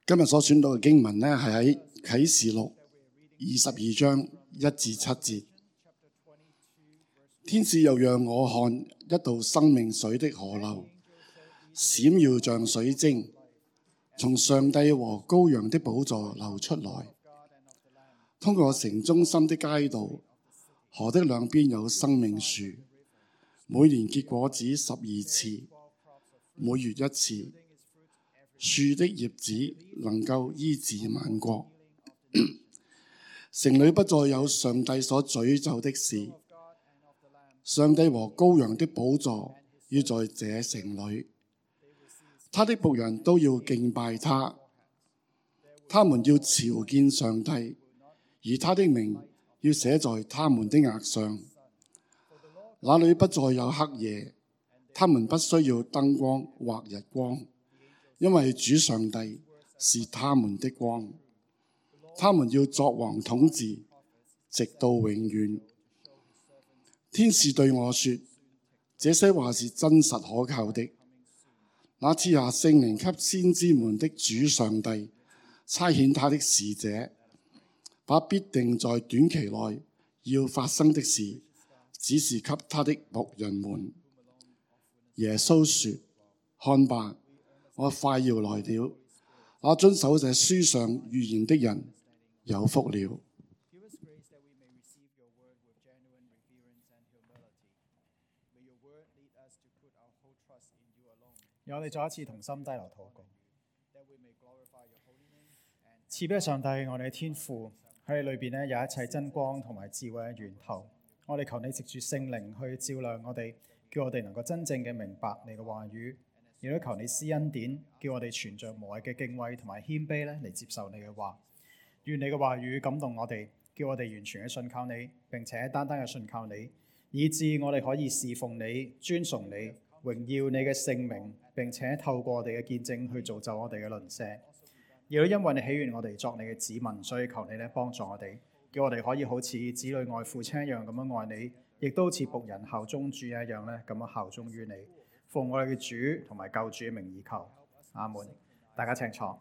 今日所選到嘅經文呢，係喺啟示錄22章1至7節。天使又讓我看一道生命水的河流，閃耀像水晶，從上帝和羔羊的寶座流出來，通過城中心的街道。河的兩邊有生命樹，每年結果子12次，每月1次。樹的葉子能夠醫治萬國。城裏不再有上帝所詛咒的事。上帝和羔羊的寶座要在這城裏，他的僕人都要敬拜他。他們要朝見上帝，而他的名要寫在他們的額上。那裏不再有黑夜，他們不需要燈光或日光。因為主上帝是他們的光，他們要作王統治，直到永遠。天使對我說：這些話是真實可靠的。那賜下聖靈給先知們的主上帝，差遣他的使者，把必定在短期內要發生的事指示給他的僕人們。耶穌說：看吧，我快要來了，那遵守這書上預言的人有福了。 讓我哋再一次同心低頭禱告。賜俾上帝，我哋嘅天父喺裏邊咧有一切真光同埋智慧嘅源頭。我哋求你藉住聖靈去照亮我哋，叫我哋能夠真正嘅明白你嘅話語。亦都求你施恩典，叫我哋存着無畏嘅敬畏同埋謙卑咧嚟接受你嘅話。願你嘅話語感動我哋，叫我哋完全嘅信靠你，並且單單嘅信靠你，以致我哋可以侍奉你、尊崇你、榮耀你嘅聖名，並且透過我哋嘅見證去造就我哋嘅鄰舍。亦都因為你喜悅我哋作你嘅子民，所以求你咧幫助我哋，叫我哋可以好似子女愛父親一樣咁樣愛你，亦都好似僕人效忠主一樣咧咁樣效忠於你。奉我哋嘅主同埋救主嘅名義求，阿門。大家請坐。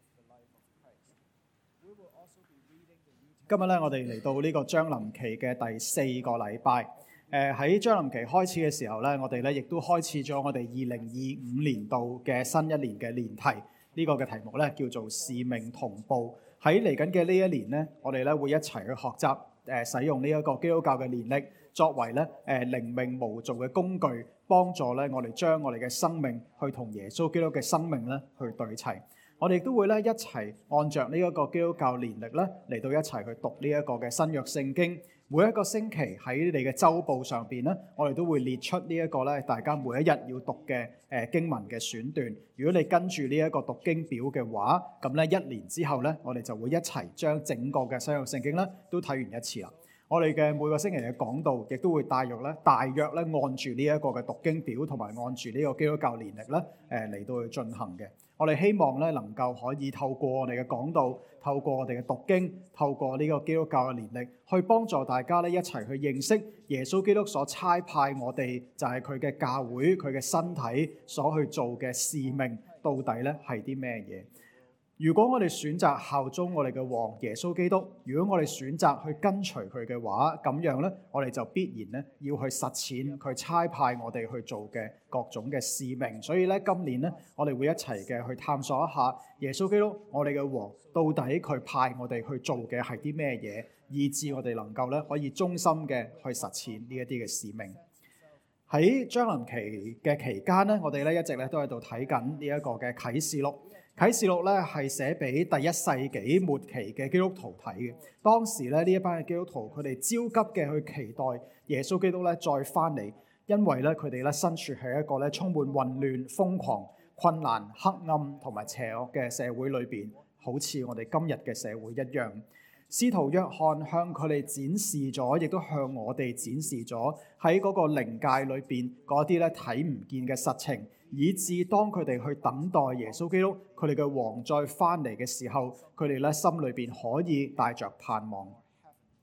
今日咧，我哋嚟到呢個將臨期嘅第4個禮拜。喺將臨期開始嘅時候咧，我哋咧亦都開始咗我哋2025年度嘅新一年嘅年題。呢個嘅題目咧叫做使命同步。喺嚟緊嘅呢一年咧，我哋咧會一齊去學習使用呢一個基督教嘅年曆作為咧靈命無造嘅工具。幫助咧，我哋將我哋嘅生命去同耶穌基督嘅生命咧去對齊。我哋亦都會咧一齊按着呢一個基督教年曆咧嚟到一齊去讀呢一個嘅新約聖經。每一個星期喺你嘅週報上邊咧，我哋都會列出呢一個咧大家每一日要讀嘅經文嘅選段。如果你跟住呢一個讀經表嘅話，咁咧1年之後咧，我哋就會一齊將整個嘅新約聖經咧都睇完一次啦。我哋嘅每個星期嘅講道，亦都會大約咧按住呢一個嘅讀經表，同埋按住呢個基督教年曆咧，嚟到去進行嘅。我哋希望咧能夠可以透過我哋嘅講道，透過我哋嘅讀經，透過呢個基督教嘅年曆，去幫助大家咧一齊去認識耶穌基督所差派我哋，就係佢嘅教會，佢嘅身體所去做嘅使命，到底咧係啲咩嘢？如果我哋選擇效忠我哋嘅王耶穌基督，如果我哋選擇去跟隨佢嘅話，咁樣咧，我哋就必然咧要去實踐佢差派我哋去做嘅各種嘅使命。所以咧，今年咧，我哋會一齊嘅去探索一下耶穌基督，我哋嘅王到底佢派我哋去做嘅係啲咩嘢，以致我哋能夠咧可以忠心嘅去實踐呢一啲嘅使命。喺將臨期嘅期間咧，我哋咧一直咧都喺度睇緊呢一個嘅啟示錄。啟示錄咧係寫俾第1世紀末期嘅基督徒睇嘅。當時咧呢一班嘅基督徒，佢哋焦急嘅去期待耶穌基督咧再翻嚟，因為咧佢哋咧身處喺一個咧充滿混亂、瘋狂、困難、黑暗同埋邪惡嘅社會裏邊，好似我哋今日嘅社會一樣。使徒約翰向佢哋展示咗，亦都向我哋展示咗喺嗰個靈界裏邊嗰啲咧睇唔見嘅實情。以致當佢哋去等待耶穌基督，佢哋嘅王再翻嚟嘅時候，佢哋咧心裏邊可以帶着盼望。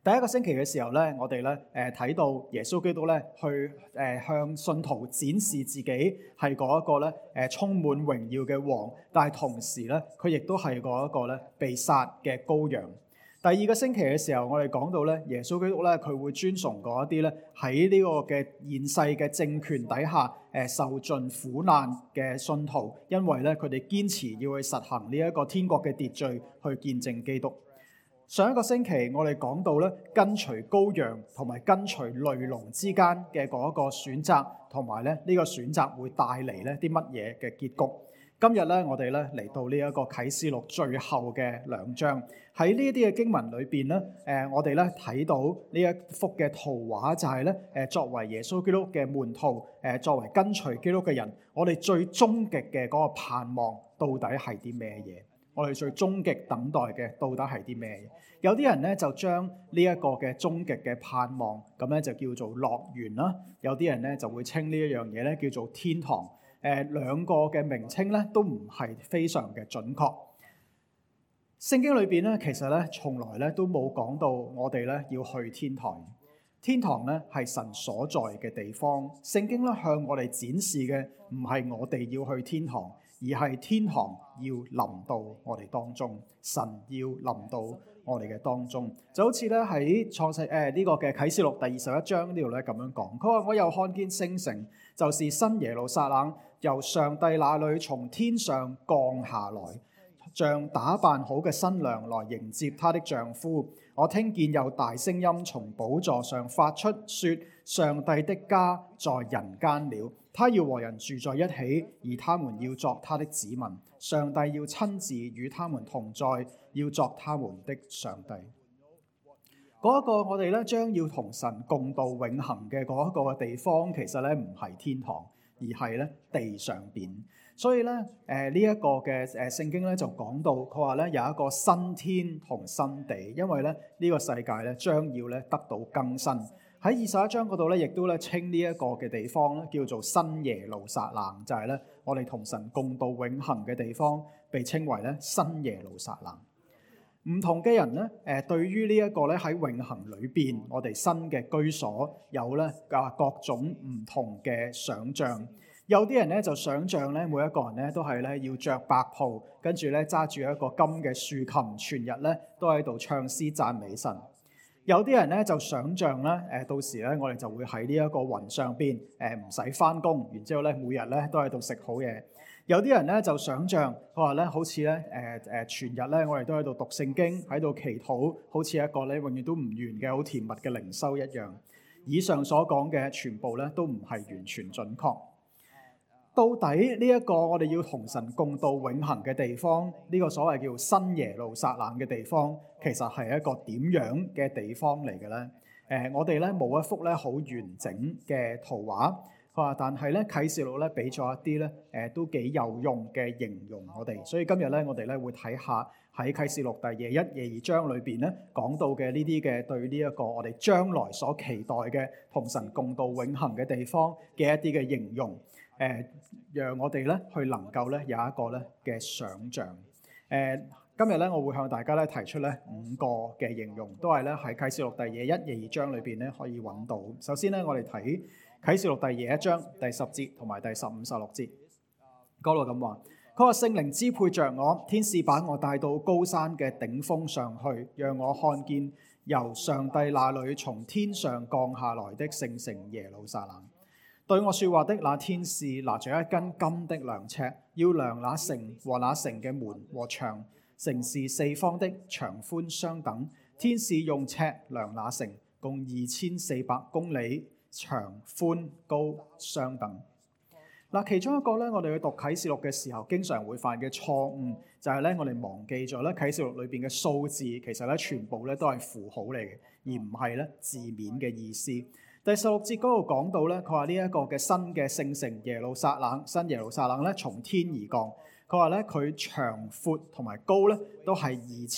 第一個星期嘅時候咧，我哋咧睇到耶穌基督咧去向信徒展示自己係嗰一個咧充滿榮耀嘅王，但係同時咧佢亦都係嗰一個咧被殺嘅羔羊。第二個星期嘅時候，我哋講到咧耶穌基督咧佢會尊崇嗰一啲咧喺呢個嘅現世嘅政權底下受盡苦難嘅信徒，因為咧佢哋堅持要去實行呢一個天國嘅秩序，去見證基督。上一個星期我哋講到咧跟隨羔羊同埋跟隨雷龍之間嘅嗰一個選擇，同埋咧呢個選擇會帶嚟咧啲乜嘢嘅結局。今日咧我哋咧嚟到呢一個啟示錄最後嘅2章，喺呢一啲嘅經文裏邊咧，我哋咧睇到呢一幅嘅圖畫，就係咧作為耶穌基督嘅門徒，作為跟隨基督嘅人，我哋最終極嘅嗰個盼望到底係啲咩嘢？我哋最終極等待嘅到底係啲咩嘢？有啲人咧就將呢一個嘅終極嘅盼望咁咧就叫做樂園啦，有啲人咧就會稱呢一樣嘢咧叫做天堂。兩個嘅名稱咧都唔係非常嘅準確。聖經裏邊咧其實咧從來咧都冇講到我哋咧要去天堂。天堂咧係神所在嘅地方。聖經咧向我哋展示嘅唔係我哋要去天堂，而係天堂要臨到我哋當中，神要臨到我哋嘅當中。就好似咧喺創世呢個嘅啟示錄第21章呢度咧咁樣講，佢話我又看見聖城，就是新耶路撒冷，由上帝那裏從天上降下來，像打扮好嘅新娘來迎接她的丈夫。我聽見有大聲音從寶座上發出，說：上帝的家在人間了，他要和人住在一起，而他們要作他的子民。上帝要親自與他們同在，要作他們的上帝。嗰一個我哋咧將要同神共度永恆嘅嗰一個地方，其實咧唔係天堂，而係咧地上邊。所以咧呢一個嘅聖經咧就講到，佢話咧有一個新天同新地，因為咧呢個世界咧將要咧得到更新。喺21章嗰度咧，亦都咧稱呢一個嘅地方咧叫做新耶路撒冷，就係咧我哋同神共度永恆嘅地方，被稱為咧新耶路撒冷。唔同嘅人咧，對於呢一個咧喺永恆裏邊，我哋新嘅居所有咧各種唔同嘅想像。有啲人咧就想像咧，每一個人咧都係咧要着白袍，跟住咧揸住一個金嘅豎琴，全日咧都喺度唱詩讚美神。有啲人咧就想像咧，到時咧我哋就會喺呢一個雲上邊，唔使返工，然之後咧每日咧都喺度食好嘢。有啲人咧就想像，佢話咧好似咧全日咧我哋都喺度讀聖經，喺度祈禱，好似一個咧永遠都唔完嘅好甜蜜嘅靈修一樣。以上所講嘅全部咧都唔係完全準確。到底呢一個我哋要同神共度永恆嘅地方，呢個所謂叫新耶路撒冷嘅地方，其實係一個點樣嘅地方嚟嘅咧？我哋咧冇一幅咧好完整嘅圖畫，佢話但係咧啟示錄咧俾咗一啲咧都幾有用嘅形容我哋，所以今日咧我哋咧會睇下喺啟示錄第21、22章裏邊咧講到嘅呢啲嘅對呢一個我哋將來所期待嘅同神共度永恆嘅地方嘅一啲嘅形容。讓我哋咧去能夠咧有一個咧嘅想像。今日咧我會向大家咧提出咧5個嘅形容，都係咧喺啟示錄第21、22章裏邊咧可以揾到。首先咧我哋睇啟示錄第21章第10節同埋第15、16節，嗰度咁話：佢話聖靈支配着我，天使把我帶到高山嘅頂峰上去，讓我看見由上帝那裏從天上降下來的聖城耶路撒冷。對我說話的那天使拿着一根金的量尺，要量那城和那城嘅門和牆。城是四方的，長寬相等。天使用尺量那城，共2400公里，長寬高相等。嗱，其中一個咧，我哋去讀啟示錄嘅時候，經常會犯嘅錯誤，就係咧，我哋忘記咗咧啟示錄裏邊嘅數字，其實咧全部咧都係符號嚟嘅，而唔係咧字面嘅意思。第16節嗰度講到咧，佢話呢一個嘅新嘅聖城耶路撒冷，新耶路撒冷咧從天而降。佢話咧佢長闊同埋高咧都係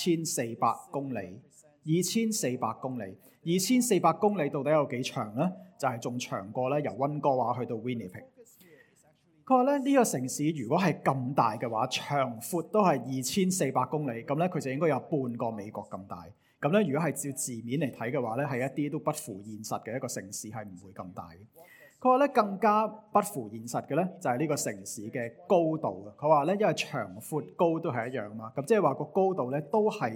2400公里，2400公里，2400公里到底有幾長咧？就係仲長過咧由溫哥華去到 Winnipeg。佢話咧呢個城市如果係咁大嘅話，長闊都係2400公里，咁咧佢就應該有半個美國咁大。 咁咧，如果係照字面嚟睇嘅話咧，係一啲都不符現實嘅一個城市，係唔會咁大嘅。佢話咧更加不符現實嘅咧，就係呢個城市嘅高度啊！佢話咧，因為長闊高都係一樣嘛，咁即係話個高度咧都係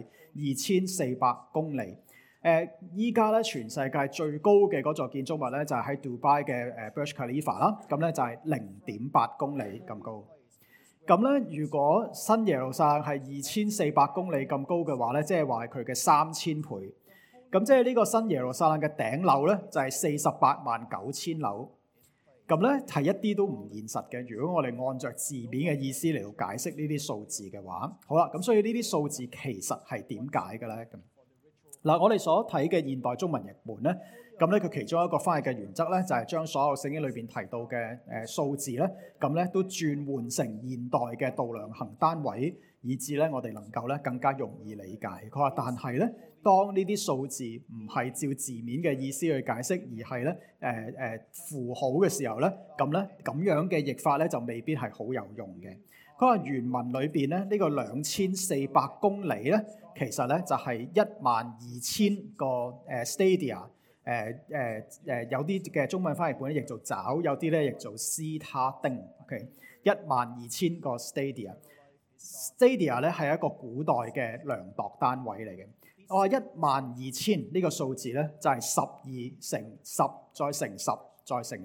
2400公里。依家咧全世界最高嘅嗰座建築物咧就係喺杜拜嘅Burj Khalifa 啦，咁咧就係0.8公里咁高。咁咧，如果新耶路撒冷係2400公里咁高嘅話咧，即係話係佢嘅3000倍。咁即係呢個新耶路撒冷嘅頂樓咧就係489000樓。咁咧係一啲都唔現實嘅。如果我哋按照字面嘅意思嚟到解釋呢啲數字嘅話，好啦，咁所以呢啲數字其實係點解嘅咧？咁嗱，我哋所睇嘅現代中文譯本咧，咁咧佢其中一個翻譯嘅原則咧，就係將所有聖經裏邊提到嘅數字咧，咁咧都轉換成現代嘅度量衡單位，以致咧我哋能夠咧更加容易理解。佢話，但係咧，當呢啲數字唔係照字面嘅意思去解釋，而係咧符號嘅時候咧，咁樣嘅譯法咧就未必係好有用嘅。佢話原文裏邊咧呢個2400公里咧，其實咧就係12000個stadia。有啲嘅中文翻譯本咧譯做爪，有啲咧譯做斯他丁。OK，12000個 stadia。stadia 咧係一個古代嘅量度單位嚟嘅。我話12000呢個數字咧就係12乘10再乘10再乘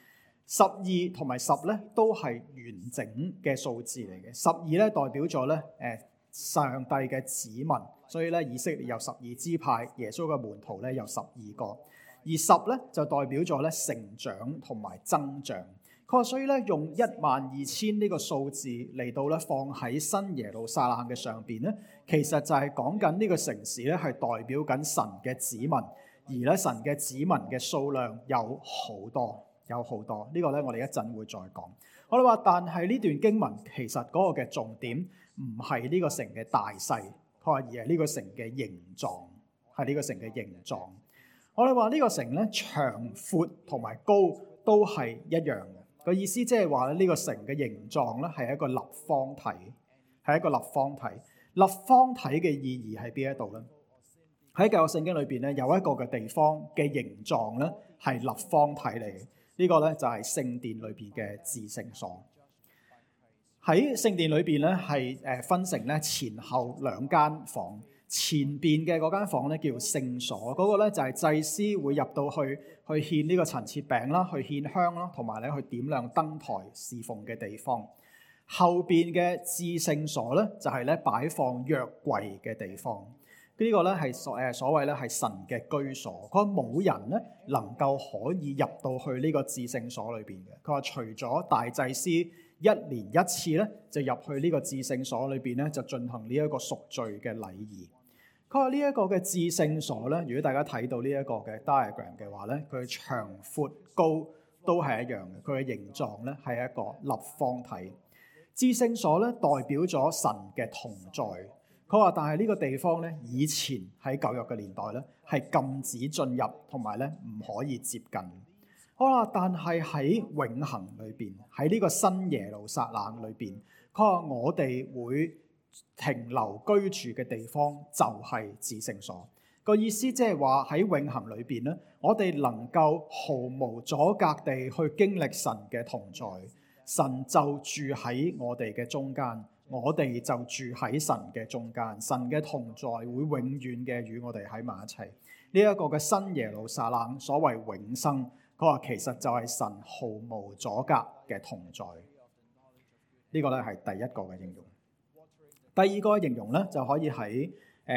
10，12同埋10咧都係完整嘅數字嚟嘅。12咧代表咗咧上帝嘅子民，所以咧以色列有12支派，耶穌嘅門徒咧有12個，而10咧就代表咗咧成長同埋增長。佢話所以咧用12000呢個數字嚟到咧放喺新耶路撒冷嘅上邊咧，其實就係講緊呢個城市咧係代表緊神嘅子民，而咧神嘅子民嘅數量有好多。呢個咧我哋一陣會再講。我哋話，但係呢段經文其實嗰個嘅重點唔係呢個城嘅大細，佢話而係呢個城嘅形狀，係呢個城嘅形狀。我哋話呢個城咧長闊同埋高都係一樣嘅。個意思即係話咧呢個城嘅形狀咧係一個立方體，係一個立方體。立方體嘅意義喺邊一度咧？喺舊約聖經裏邊咧有一個嘅地方嘅形狀咧係立方體嚟嘅。呢個咧就係聖殿裏邊嘅至聖所。喺聖殿裏邊咧係分成咧前後兩間房。前邊嘅嗰間房咧叫聖所，嗰個咧就係祭司會入到去獻呢個陳設餅啦，去獻香啦，同埋咧去點亮燈台侍奉嘅地方。後邊嘅至聖所咧就係咧擺放約櫃嘅地方。呢個咧係所謂咧係神嘅居所。佢話冇人咧能夠可以入到去呢個至聖所裏邊嘅。佢話除咗大祭司1年1次咧就入去呢個至聖所裏邊咧就進行呢一個贖罪嘅禮儀。佢話呢一個嘅至聖所咧，如果大家睇到呢一個嘅 diagram 嘅話咧，佢長闊高都係一樣嘅，佢嘅形狀咧係一個立方體。至聖所咧代表咗神嘅同在。佢話但係呢個地方咧，以前喺舊約嘅年代咧係禁止進入，同埋咧唔可以接近。好啦，但係喺永恆裏邊，喺呢個新耶路撒冷裏邊，佢話我哋會停留居住嘅地方就係至聖所。個意思即係話喺永恆裏邊咧，我哋能夠毫無阻隔地去經歷神嘅同在，神就住喺我哋嘅中間，我哋就住喺神嘅中間，神嘅同在會永遠嘅與我哋喺埋一齊。呢一個嘅新耶路撒冷所謂永生，佢話其實就係神毫無阻隔嘅同在。呢個咧係第一個嘅應用。第二個形容咧就可以喺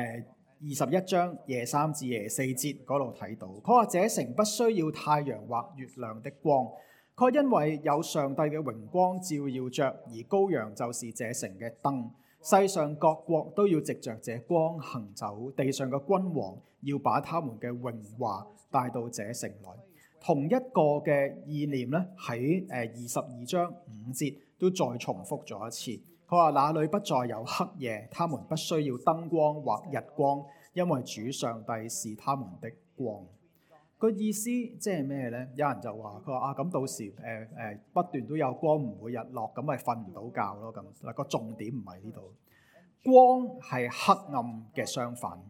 21章廿3至廿4節嗰度睇到。佢話這城不需要太陽或月亮的光，佢因為有上帝嘅榮光照耀着，而羔羊就是這城嘅燈。世上各國都要藉着這光行走，地上嘅君王要把他們嘅榮華帶到這城來。同一個嘅意念咧喺22章5節都再重複咗一次。佢話那裡不再有黑夜，他們不需要燈光或日光，因為主上帝是他們的光。個意思即係咩咧？有人就話佢話咁到時不斷都有光，唔會日落，咁咪瞓唔到覺咯。咁個重點唔係呢度，光係黑暗嘅相反。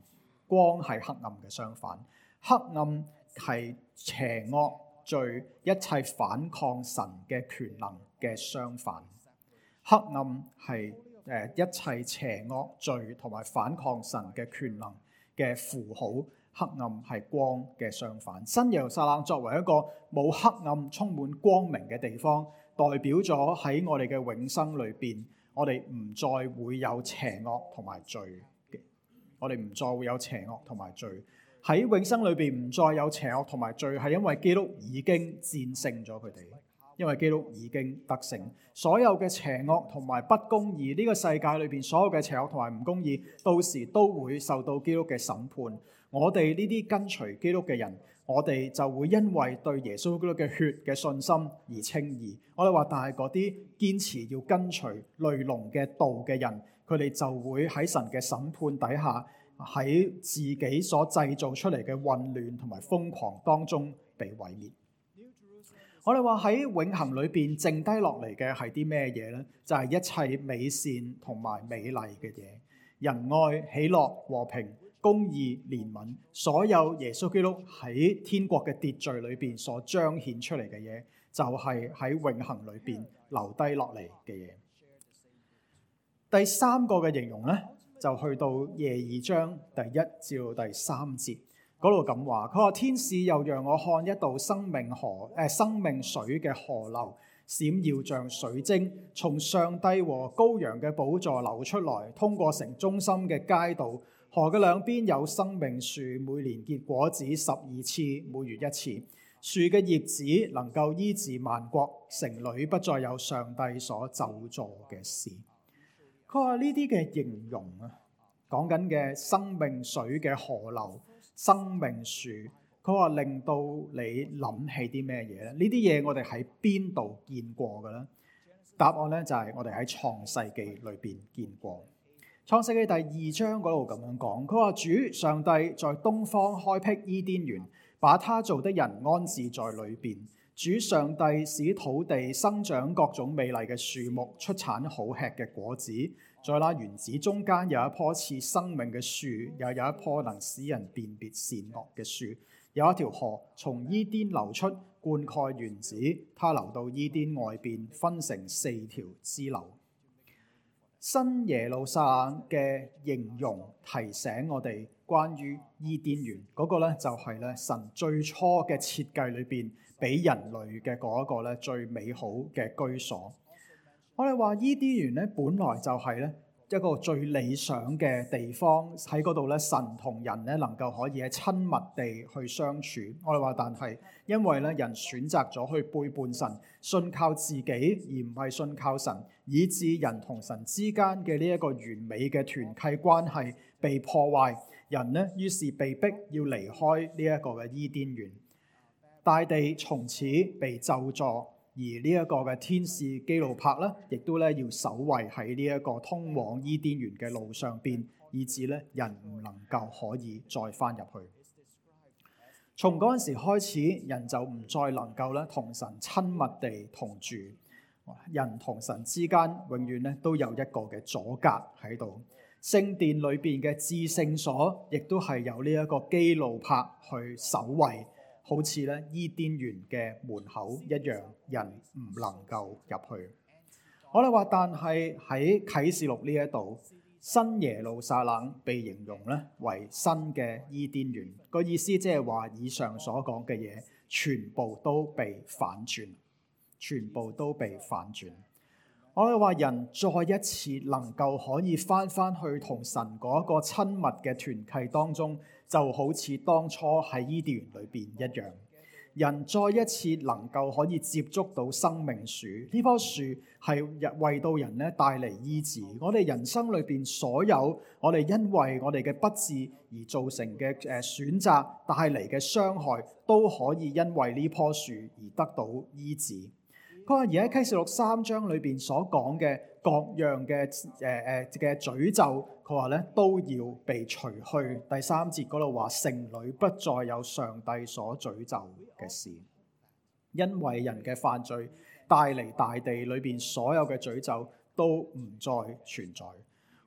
光係黑暗嘅相反，黑暗係邪惡罪一切反抗神嘅權能嘅相反。黑暗係一切邪惡罪同埋反抗神嘅權能嘅符號，黑暗係光嘅相反。新耶路撒冷作為一個冇黑暗、充滿光明嘅地方，代表咗喺我哋嘅永生裏邊，我哋唔再會有邪惡同埋罪嘅。我哋唔再會有邪惡同埋罪。喺永生裏邊唔再有邪惡同埋罪，係因為基督已經戰勝咗佢哋。因為基督已經得勝，所有嘅邪惡同埋不公義，呢個世界裏邊所有嘅邪惡同埋唔公義，到時都會受到基督嘅審判。我哋呢啲跟隨基督嘅人，我哋就會因為對耶穌基督嘅血嘅信心而稱義。我哋話，但係嗰啲堅持要跟隨雷龍嘅道嘅人，佢哋就會喺神嘅審判底下，喺自己所製造出嚟嘅混亂同埋瘋狂當中被毀滅。我哋話喺永恆裏邊剩低落嚟嘅係啲咩嘢呢？就係一切美善同埋美麗嘅嘢，仁愛、喜樂、和平、公義、憐憫，所有耶穌基督喺天國嘅秩序裏邊所彰顯出嚟嘅嘢，就係喺永恆裏邊留低落嚟嘅嘢。第三個嘅形容呢，就去到廿二章第1至到第3節。嗰度咁話，佢話天使又讓我看一道生命水嘅河流，閃耀像水晶，從上帝和羔羊嘅寶座流出來，通過城中心嘅街道。河嘅兩邊有生命樹，每年結果子12次，每月1次。樹嘅葉子能夠醫治萬國，城裏不再有上帝所咒詛嘅事。佢話呢啲嘅形容啊，講緊嘅生命水嘅河流、生命樹，佢話令到你諗起啲咩嘢咧？呢啲嘢我哋喺邊度見過嘅咧？答案咧就係我哋喺創世記裏邊見過。創世記第2章嗰度咁樣講，佢話主上帝在東方開闢伊甸園，把他造的人安置在裏邊。主上帝使土地生長各種美麗嘅樹木，出產好吃嘅果子。在那園子中間有一棵賜生命嘅樹，又有一棵能使人辨別善惡嘅樹。有一條河從伊甸流出，灌溉園子，它流到伊甸外邊，分成4條支流。新耶路撒冷嘅形容提醒我哋關於伊甸園嗰個咧，就係咧神最初嘅設計裏邊俾人類嘅嗰一個咧最美好嘅居所。我哋話伊甸園咧本來就係咧一個最理想嘅地方，喺嗰度咧神同人咧能夠可以喺親密地去相處。我哋話，但係因為咧人選擇咗去背叛神，信靠自己而唔係信靠神，以致人同神之間嘅呢一個完美嘅團契關係被破壞。人呢於是被逼要離開呢一個嘅伊甸園，大地從此被咒詛。而呢一個嘅天使基路伯咧，亦都咧要守衛喺呢一個通往伊甸園嘅路上邊，以致咧人唔能夠可以再翻入去。從嗰陣時開始，人就唔再能夠咧同神親密地同住，人同神之間永遠咧都有一個嘅阻隔喺度。聖殿裏邊嘅至聖所，亦都係有呢一個基路伯去守衛。好似咧伊甸園嘅門口一樣，人唔能夠入去。我哋話，但係喺啟示錄呢一度，新耶路撒冷被形容咧為新嘅伊甸園，個意思即係話以上所講嘅嘢，全部都被反轉，全部都被反轉。我哋話，人再一次能夠可以翻去同神嗰個親密嘅團契當中，就好似當初喺伊甸園裏邊一樣，人再一次能夠可以接觸到生命樹。呢棵樹係為到人咧帶嚟醫治。我哋人生裏邊所有我哋因為我哋嘅不智而造成嘅選擇帶嚟嘅傷害，都可以因為呢棵樹而得到醫治。佢話而喺啟示錄3章裏邊所講嘅各樣嘅詛咒，佢話咧都要被除去。第3節嗰度話，城裏不再有上帝所詛咒嘅事，因為人嘅犯罪帶嚟大地裏邊所有嘅詛咒都唔再存在。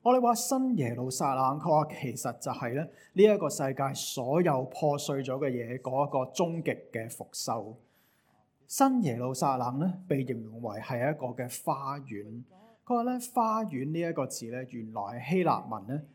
我哋話新耶路撒冷，佢話其實就係咧呢一個世界所有破碎咗嘅嘢嗰一個終極嘅復修。新耶路撒冷咧被形容為係一個嘅花園。佢話咧花園呢一個字咧原來係希臘文咧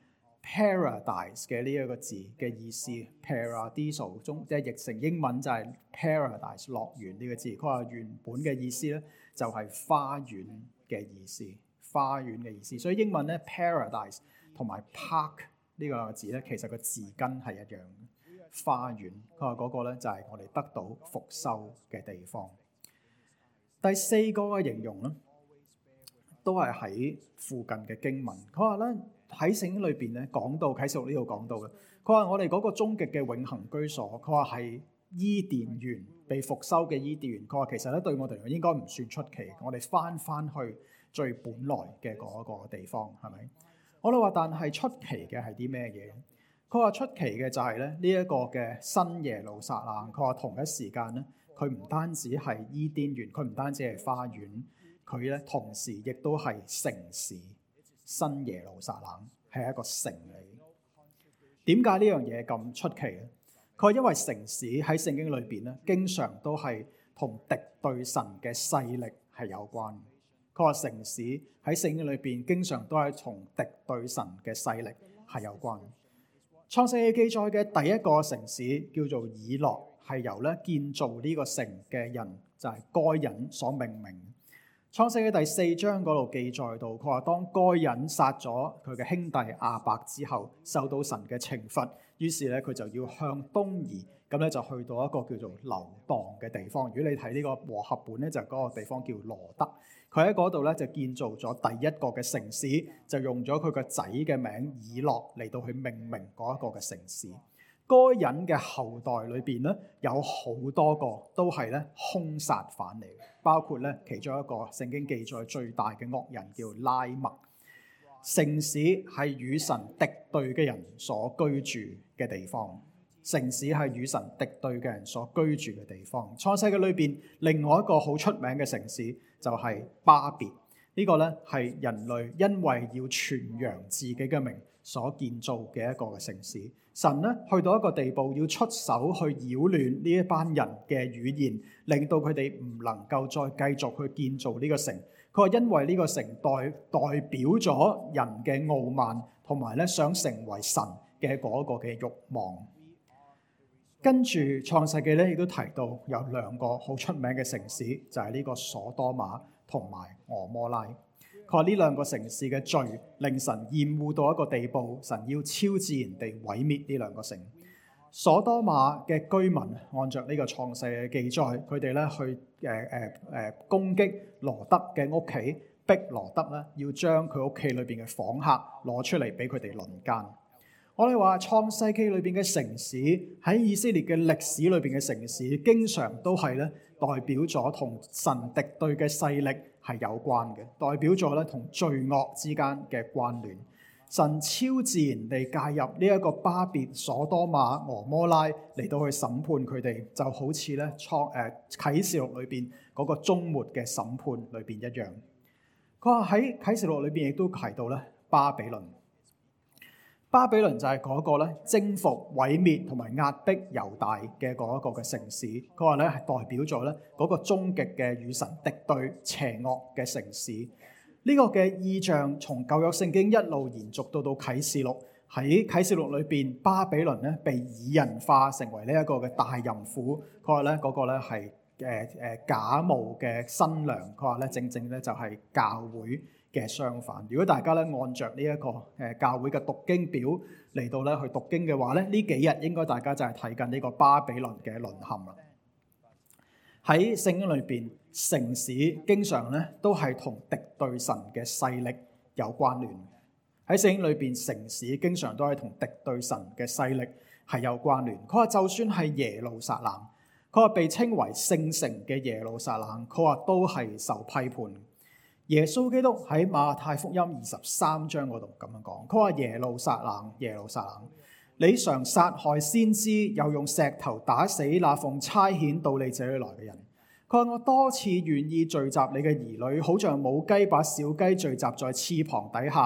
paradise 嘅呢一個字嘅意思 ，paradiso 中即係譯成英文就係 paradise 樂園呢個字。佢話原本嘅意思咧就係花園嘅意思。花園嘅意思，所以英文咧 paradise 同埋 park 呢個字咧，其實個字根係一樣嘅。花園，佢話嗰個咧就係我哋得到復修嘅地方。第四個嘅形容咧，都係喺附近嘅經文。佢話咧喺聖經裏邊咧講到啟示錄呢度講到嘅，佢話我哋嗰個終極嘅永恆居所，佢話係伊甸園被復修嘅伊甸園。佢話其實咧對我哋嚟講應該唔算出奇，我哋翻去最本來嘅嗰個地方，係咪？我哋話，但係出奇嘅係啲咩嘢？佢話出奇嘅就係咧呢一個嘅新耶路撒冷。佢話同一時間咧，佢唔單止係伊甸園，佢唔單止係花園，佢咧同時亦都係城市。新耶路撒冷係一個城嚟。點解呢樣嘢咁出奇咧？佢話因為城市喺聖經裏邊咧，經常都係同敵對神嘅勢力係有關。佢話城市喺聖經裏邊經常都係同敵對神嘅勢力係有關。創世記記載嘅第一個城市叫做以諾，係由咧建造呢個城嘅人就係該隱所命名。創世記第4章嗰度記載到，佢話當該隱殺咗佢嘅兄弟亞伯之後，受到神嘅懲罰，於是咧佢就要向東移，咁咧就去到一個叫做流蕩嘅地方。如果你睇呢個和合本咧，就嗰個地方叫羅德。佢喺嗰度咧就建造咗第一個嘅城市，就用咗佢個仔嘅名以諾嚟到去命名嗰一個嘅城市。該隱嘅後代裏邊咧有好多個都係咧兇殺犯嚟嘅，包括咧其中一個聖經記載最大嘅惡人叫拉麥。城市係與神敵對嘅人所居住嘅地方。城市係與神敵對嘅人所居住嘅地方。創世記裏邊另外一個好出名嘅城市就係巴別。呢個咧係人類因為要傳揚自己嘅名所建造嘅一個嘅城市。神咧去到一個地步，要出手去擾亂呢一班人嘅語言，令到佢哋唔能夠再繼續去建造呢個城。佢話因為呢個城代表咗人嘅傲慢，同埋咧想成為神嘅嗰個嘅慾望。跟住創世記咧亦都提到有兩個好出名嘅城市，就係呢個所多瑪同埋俄摩拉。佢話呢兩個城市嘅罪令神厭惡到一個地步，神要超自然地毀滅呢兩個城。所多瑪嘅居民按照呢個創世嘅記載，佢哋咧去攻擊羅德嘅屋企，逼羅德咧要將佢屋企裏邊嘅訪客攞出嚟俾佢哋輪姦。我哋話創世記裏邊嘅城市喺以色列嘅歷史裏邊嘅城市，經常都係咧代表咗同神敵對嘅勢力係有關嘅，代表咗咧同罪惡之間嘅關聯。神超自然地介入呢一個巴別、所多瑪、俄摩拉嚟到去審判佢哋，就好似咧啟示錄裏邊嗰個終末嘅審判裏邊一樣。佢話喺啟示錄裏邊亦都提到咧巴比倫。巴比倫就係嗰個咧征服、毀滅同埋壓迫猶大嘅嗰一個嘅城市。佢話咧係代表咗咧嗰個終極嘅與神敵對、邪惡嘅城市。呢個嘅意象從舊約聖經一路延續到啟示錄。喺啟示錄裏邊，巴比倫咧被擬人化成為呢一個嘅大淫婦。佢話咧嗰個咧係假冒嘅新娘。佢話咧正正咧就係教會嘅相反。如果大家咧按着呢一個教會嘅讀經表嚟到咧去讀經嘅話咧，呢幾日應該大家就係睇緊呢個巴比倫嘅淪陷啦。喺聖經裏邊，城市經常咧都係同敵對神嘅勢力有關聯。喺聖經裏邊，城市經常都係同敵對神嘅勢力係有關聯。佢話就算係耶路撒冷，佢話被稱為聖城嘅耶路撒冷，佢話都係受批判。耶穌基督喺馬太福音23章嗰度咁樣講，佢話耶路撒冷，耶路撒冷，你常殺害先知，又用石頭打死那奉差遣到你這裏來嘅人。佢話我多次願意聚集你嘅兒女，好像母雞把小雞聚集在翅膀底下，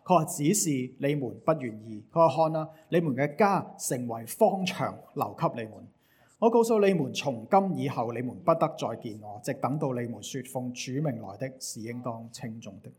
佢話只是你們不願意。佢話看啦，你們嘅家成為荒場，留給你們。我告訴你們，從今以後你們不得再見我，直等到你們說奉主名來的是應當稱頌的。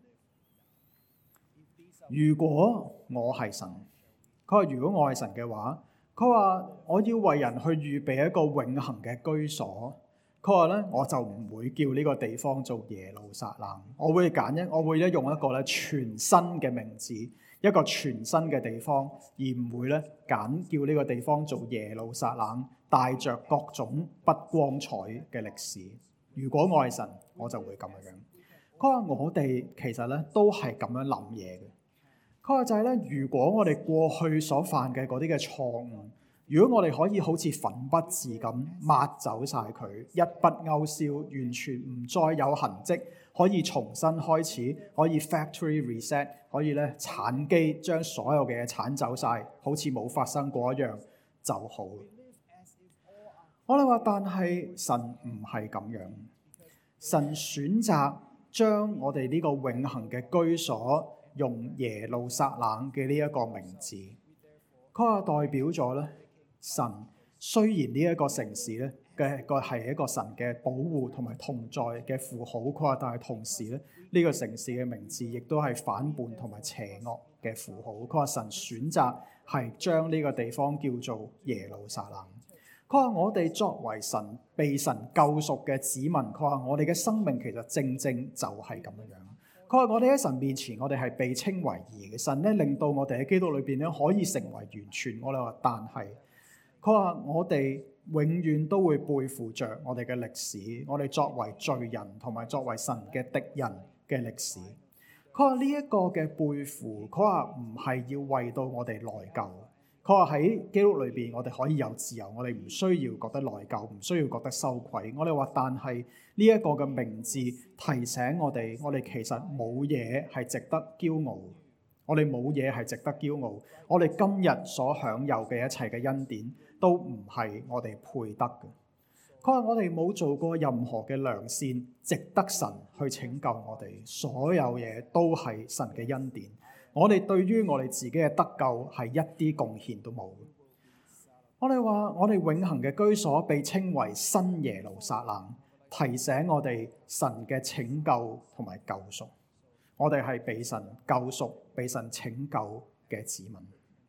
如果我係神，佢話如果我係神嘅話，佢話我要為人去預備一個永恆嘅居所。佢話咧，我就唔會叫呢個地方做耶路撒冷，我會用一個咧全新嘅名字，一個全新嘅地方，而唔會咧揀叫呢個地方做耶路撒冷，帶着各種不光彩嘅歷史。如果我係神，我就會咁樣。佢話我哋其實咧都係咁樣諗嘢嘅。佢話就係咧，如果我哋過去所犯嘅嗰啲嘅錯誤，如果我哋可以好似粉筆字咁抹走晒佢，一筆勾銷，完全唔再有痕跡，可以重新開始，可以 factory reset， 可以咧鏟機將所有嘅嘢鏟走晒，好似冇發生過一樣就好。我哋話，但係神唔係咁樣，神選擇將我哋呢個永恆嘅居所用耶路撒冷嘅呢一個名字。佢話代表咗咧，神雖然呢一個城市咧嘅係一個神嘅保護同埋同在嘅符號，佢話但係同時咧呢個城市嘅名字亦都係反叛同埋邪惡嘅符號。佢話神選擇係將呢個地方叫做耶路撒冷。佢話我哋作為神被神救贖嘅子民，佢話我哋嘅生命其實正正就係咁樣。佢話我哋喺神面前，我哋係被稱為義嘅。神咧令到我哋喺基督裏邊咧可以成為完全。我哋話但係，佢話我哋永遠都會背負着我哋嘅歷史，我哋作為罪人同埋作為神嘅敵人嘅歷史。佢話呢一個嘅背負，佢話唔係要為到我哋內疚。佢話喺基督裏邊，我哋可以有自由，我哋唔需要覺得內疚，唔需要覺得羞愧。我哋話，但係呢一個嘅名字提醒我哋其實冇嘢係值得驕傲，我哋冇嘢係值得驕傲。我哋今日所享有嘅一切嘅恩典，都唔係我哋配得嘅。佢話我哋冇做過任何嘅良善，值得神去拯救我哋。所有嘢都係神嘅恩典。我哋對於我哋自己嘅得救係一啲貢獻都冇。我哋話我哋永恆嘅居所被稱為新耶路撒冷，提醒我哋神嘅拯救同埋救贖。我哋係被神救贖、被神拯救嘅子民。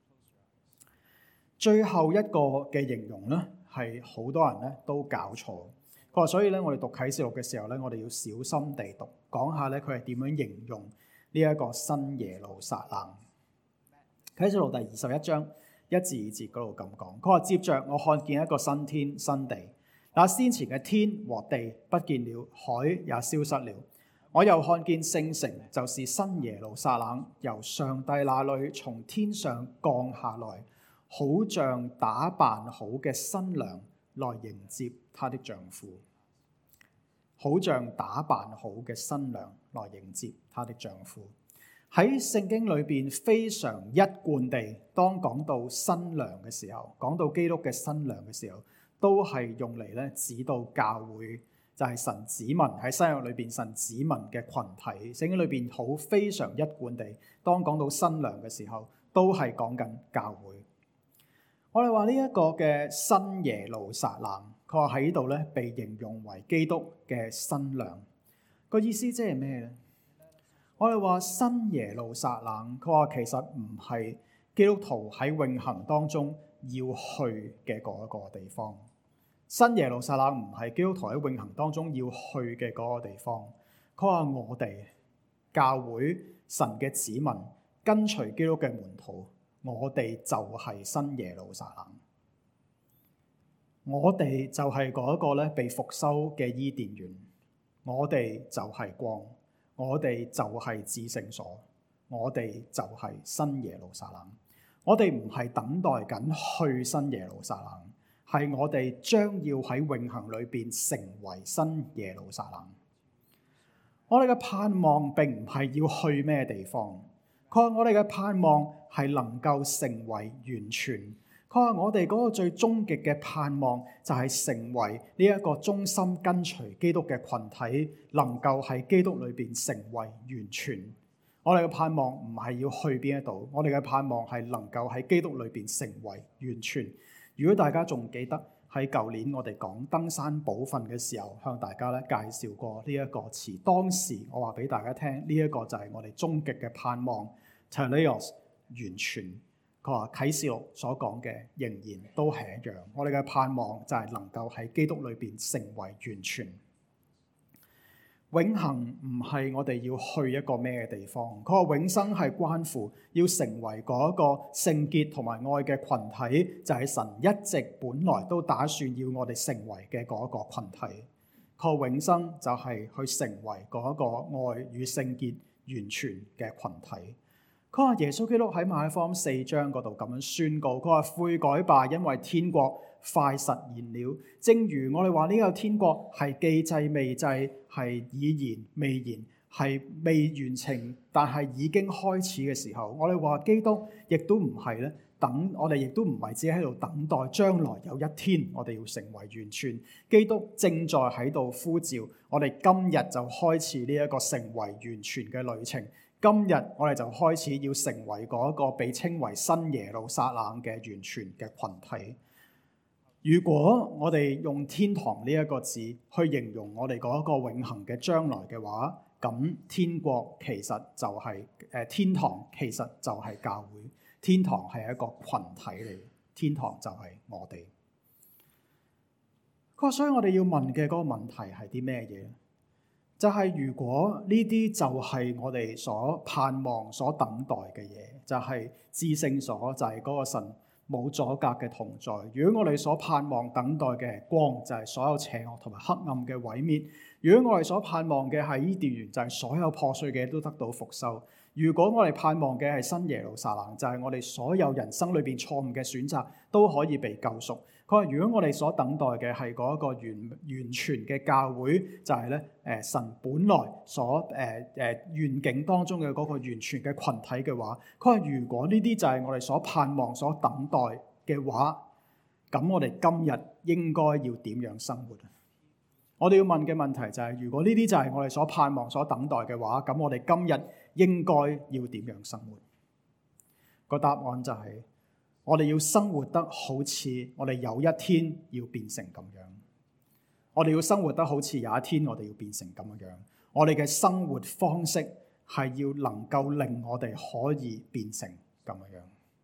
最後一個嘅形容咧，係好多人咧都搞錯。佢話所以咧，我哋讀啟示錄嘅時候咧，我哋要小心地讀，講下咧佢係點樣形容呢一個新耶路撒冷。啟示錄第21章1至2節嗰度咁講，佢話接着我看見一個新天新地，那先前嘅天和地不見了，海也消失了。我又看見聖城，就是新耶路撒冷，由上帝那裏從天上降下來，好像打扮好嘅新娘來迎接她的丈夫。好像打扮好嘅新娘來迎接她的丈夫。喺聖經裏邊非常一貫地，當講到新娘嘅時候，講到基督嘅新娘嘅時候，都係用嚟咧指到教會，就係神子民喺新約裏邊神子民嘅群體。聖經裏邊好非常一貫地，當講到新娘嘅時候，都係講緊教會。我哋話呢一個嘅新耶路撒冷，佢話喺呢度咧被形容為基督嘅新娘，個意思即係咩咧？我哋話新耶路撒冷，佢話其實唔係基督徒喺永恆當中要去嘅嗰一個地方。新耶路撒冷唔係基督徒喺永恆當中要去嘅嗰個地方。佢話我哋教會神嘅子民跟隨基督嘅門徒，我哋就係新耶路撒冷。我哋就係嗰一個咧被復修嘅伊甸園。我哋就係光。我哋就係至聖所，我哋就係新耶路撒冷。我哋唔係等待緊去新耶路撒冷，係我哋將要喺永恆裏邊成為新耶路撒冷。我哋嘅盼望並唔係要去咩地方，佢話我哋嘅盼望係能夠成為完全。佢話我哋嗰個最終極嘅盼望就係成為呢一個忠心跟隨基督嘅群體，能夠喺基督裏邊成為完全。 我哋嘅盼望唔係要去邊一度，我哋嘅盼望係能夠喺基督裏邊成為完全。如果大家仲記得喺舊年我哋講登山寶訓嘅時候，向大家咧介紹過呢一個詞。當時我話俾大家聽，呢一個就係我哋終極嘅盼望 ，Teleios 完全。佢話啟示錄所講嘅仍然都係一樣。我哋嘅盼望就係能夠喺基督裏邊成為完全。永恆唔係我哋要去一個咩嘅地方，佢話永生係關乎要成為嗰一個聖潔同埋愛嘅群體，就係神一直本來都打算要我哋成為嘅嗰一個群體。佢話永生就係去成為嗰一個愛與聖潔完全嘅群體。佢話耶穌基督喺馬太福音4章嗰度咁樣宣告，佢話悔改吧，因為天國快實現了。正如我哋話呢個天國係既濟未濟，係已然未然，係未完成，但係已經開始嘅時候，我哋話基督亦都唔係咧，我哋亦都唔係只喺度等待將來有一天我哋要成為完全。基督正在喺度呼召我哋，今日就開始呢一個成為完全嘅旅程。今日我哋就開始要成為嗰一個被稱為新耶路撒冷嘅完全嘅群體。如果我哋用天堂呢一個字去形容我哋嗰一個永恆嘅將來嘅話，咁天國其實就係天堂其實就係教會，天堂係一個群體嚟，天堂就係我哋。所以我哋要問嘅嗰個問題係啲咩嘢？就係如果呢啲就係我哋所盼望、所等待嘅嘢，就係至聖所，就係嗰個神冇阻隔嘅同在。如果我哋所盼望、等待嘅光，就係所有邪惡同埋黑暗嘅毀滅；如果我哋所盼望嘅係伊甸園，就係所有破碎嘅都得到復修；如果我哋盼望嘅係新耶路撒冷，就係我哋所有人生裏邊錯誤嘅選擇都可以被救贖。佢話：如果我哋所等待嘅係嗰一個完全嘅教會，就係咧神本來所願景當中嘅嗰個完全嘅群體嘅話，佢話：如果呢啲就係我哋所盼望、所等待嘅話，咁我哋今日應該要點樣生活？我哋要問嘅問題就係：如果呢啲就係我哋所盼望、所等待嘅話，咁我哋今日應該要點樣生活？個答案就係：我哋要生活得好似我哋有一天要變成咁樣。我哋要生活得好似有一天我哋要變成咁樣。我哋嘅生活方式係要能夠令我哋可以變成咁樣。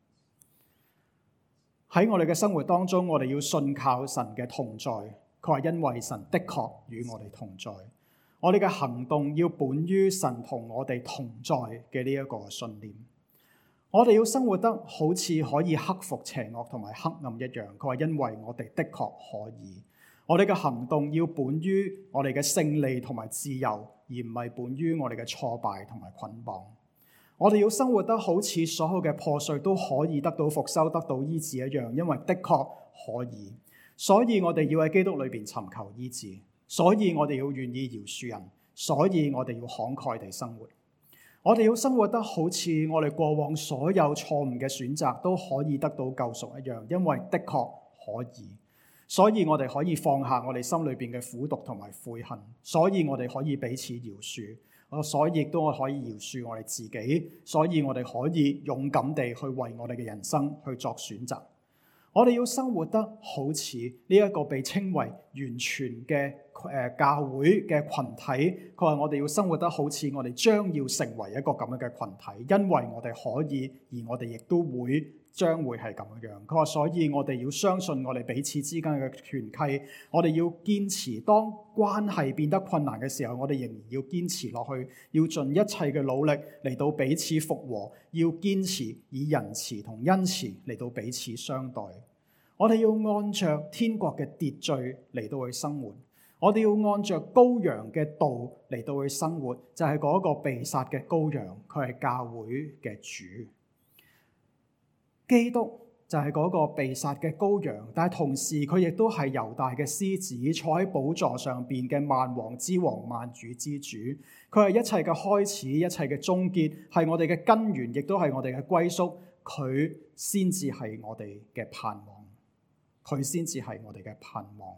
喺我哋嘅生活當中，我哋要信靠神嘅同在。佢話因為神的確與我哋同在。我哋嘅行動要本於神同我哋同在嘅呢一個信念。我哋要生活得好似可以克服邪惡同埋黑暗一樣。佢話因為我哋的確可以。我哋嘅行動要本於我哋嘅勝利同埋自由，而唔係本於我哋嘅挫敗同埋捆綁。我哋要生活得好似所有嘅破碎都可以得到復修、得到醫治一樣，因為的確可以。所以我哋要喺基督裏邊尋求醫治，所以我哋要願意饒恕人，所以我哋要慷慨地生活。我哋要生活得好似我哋過往所有錯誤嘅選擇都可以得到救贖一樣，因為的確可以。所以我哋可以放下我哋心裏邊嘅苦毒同埋悔恨，所以我哋可以彼此饒恕，所以亦都可以饒恕我哋自己，所以我哋可以勇敢地去為我哋嘅人生去作選擇。我哋要生活得好似呢一個被稱為完全嘅教會嘅群體。佢話我哋要生活得好似我哋將要成為一個咁樣嘅群體，因為我哋可以，而我哋亦都將會係咁樣。佢話所以我哋要相信我哋彼此之間嘅團契，我哋要堅持，當關係變得困難嘅時候，我哋仍然要堅持落去，要盡一切嘅努力嚟到彼此復和，要堅持以仁慈同恩慈嚟到彼此相待。我哋要按着天國嘅秩序嚟到去生活，我哋要按着羔羊嘅道嚟到去生活，就係嗰個被殺嘅羔羊，佢係教會嘅主。基督就係嗰個被殺嘅羔羊，但係同時佢亦都係猶大嘅獅子，坐喺寶座上邊嘅萬王之王、萬主之主。佢係一切嘅開始，一切嘅終結，係我哋嘅根源，亦都係我哋嘅歸宿。佢先至係我哋嘅盼望，佢先至係我哋嘅盼望。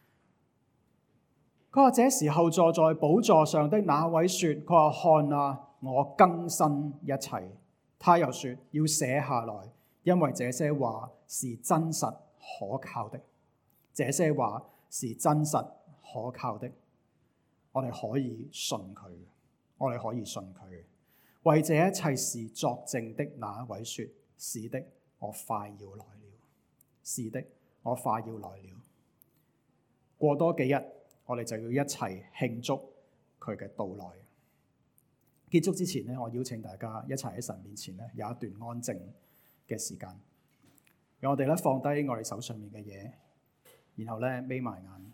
佢話這時候坐在寶座上的那位說，佢話看啊， 我更新一切。他又說要寫下來，因為這些話是真實可靠的。這些話是真實可靠的，我哋可以信佢，我哋可以信佢。為這一切事作證的那位說：是的，我快要來了。是的，我快要來了。過多幾日，我哋就要一齊慶祝佢嘅到來。結束之前呢，我邀請大家一齊喺神面前呢，有一段安靜嘅時間，讓我哋咧放低我哋手上面嘅嘢，然後咧眯埋眼。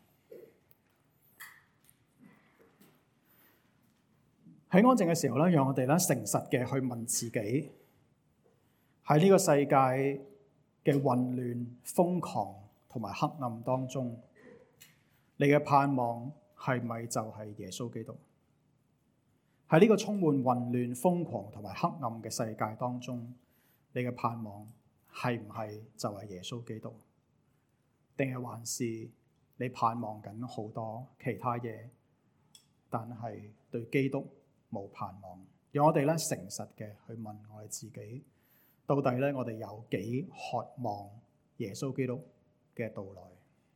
喺安靜嘅時候咧，讓我哋咧誠實嘅去問自己：喺呢個世界嘅混亂、瘋狂同埋黑暗當中，你嘅盼望係咪就係耶穌基督？喺呢個充滿混亂、瘋狂同埋黑暗嘅世界當中，你嘅盼望係唔係就係耶穌基督？定係還是你盼望緊好多其他嘢，但係對基督冇盼望？讓我哋咧誠實嘅去問我哋自己，到底咧我哋有幾渴望耶穌基督嘅到來？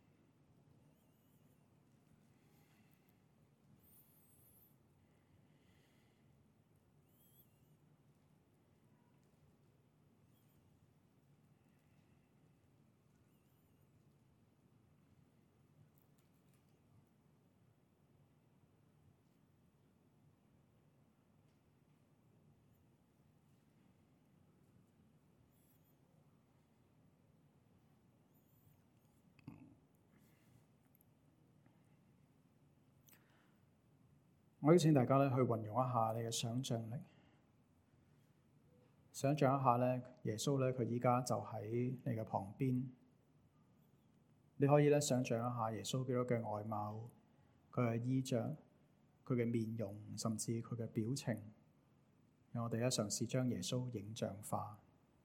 我邀請大家咧去運用一下你嘅想像力，想像一下咧耶穌咧佢依家就喺你嘅旁邊，你可以咧想像一下耶穌基督嘅外貌、佢嘅衣着、佢嘅面容，甚至佢嘅表情。讓我哋咧嘗試將耶穌影像化，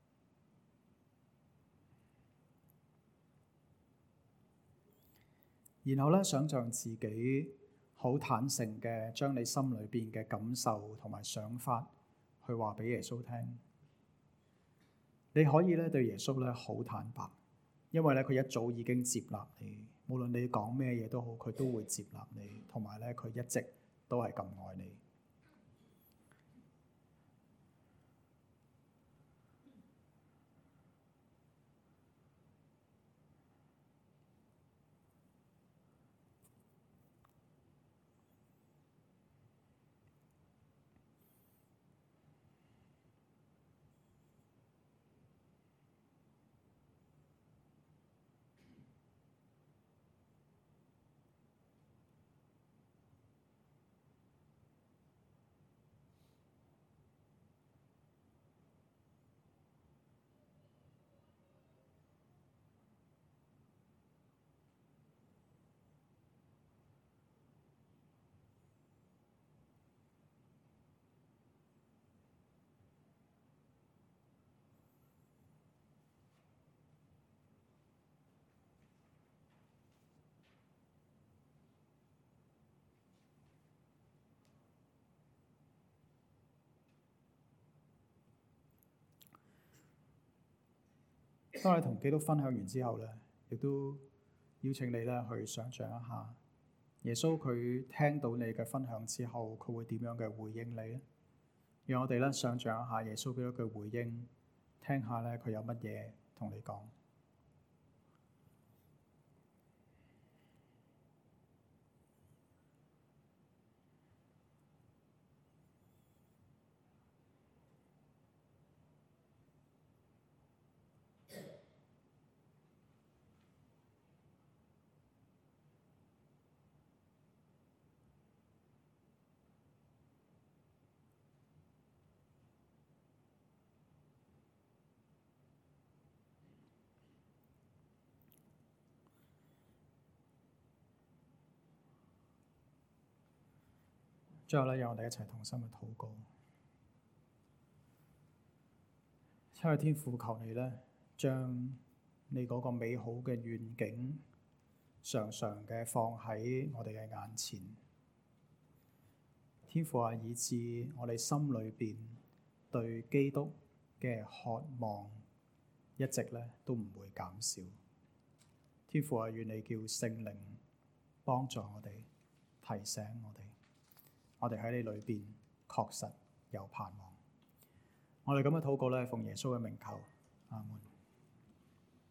然後咧想像自己好坦誠嘅將你心裏邊嘅感受同埋想法去話俾耶穌聽。你可以咧對耶穌咧好坦白，因為咧佢一早已經接納你，無論你講咩嘢都好，佢都會接納你，同埋咧佢一直都係咁愛你。當你同基督分享完之後咧，亦都邀請你咧去想像一下，耶穌佢聽到你嘅分享之後，佢會點樣嘅回應你咧？讓我哋咧想像一下耶穌基督嘅回應，聽下咧佢有乜嘢同你講。最後咧，讓我哋一齊同心去禱告。親愛的天父，求你咧，將你嗰個美好嘅願景，常常嘅放喺我哋嘅眼前。 天父啊，以致我哋心裏邊對基督嘅渴望一直咧都唔會減少。天父啊，願你叫聖靈幫助我哋，提醒我哋喺你裏邊確實有盼望。我哋咁嘅禱告咧，奉耶穌嘅名求，阿門。